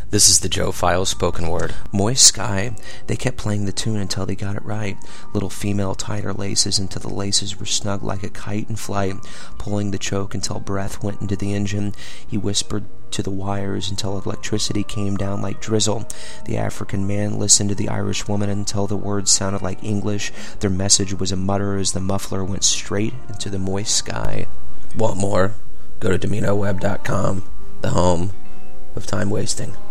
This is the Joe Files spoken word. Moist Sky. They kept playing the tune until they got it right. Little female tied her laces until the laces were snug like a kite in flight, pulling the choke until breath went into the engine. He whispered to the wires until electricity came down like drizzle. The African man listened to the Irish woman until the words sounded like English. Their message was a mutter as the muffler went straight into the moist sky. Want more? Go to DominoWeb.com, the home of time wasting.